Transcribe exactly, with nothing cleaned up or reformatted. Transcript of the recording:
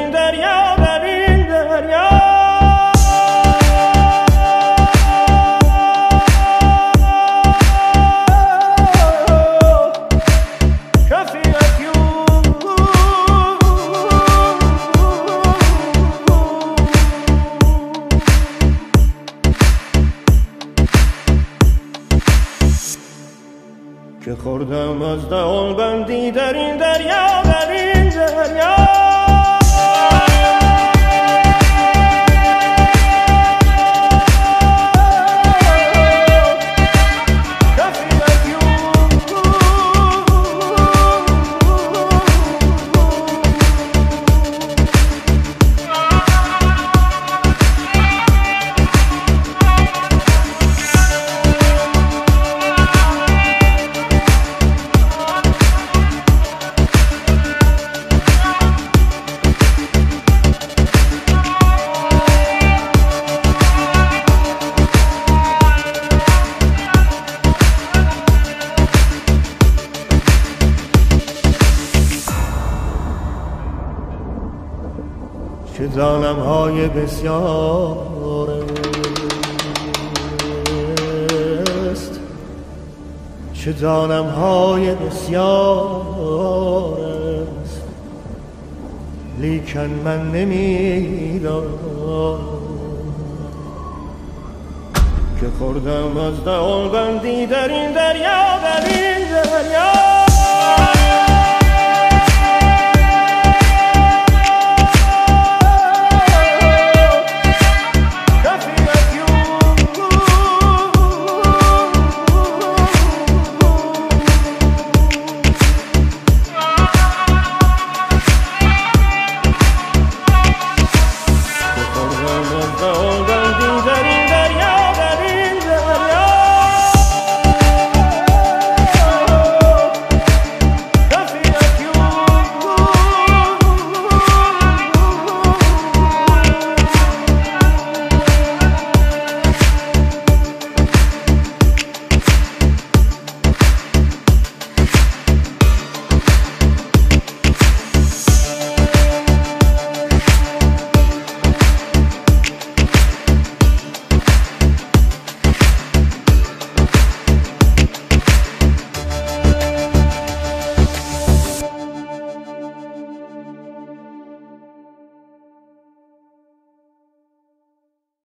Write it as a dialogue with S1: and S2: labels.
S1: این دریا، در این دریا. که خوردم از دهان بندی در این دریا، در این دریا. چه ظالم های بسیار است، چه ظالم های بسیار است، لیکن من نمیدانم که خوردم از دهان بندی در این دریا، در این دریا.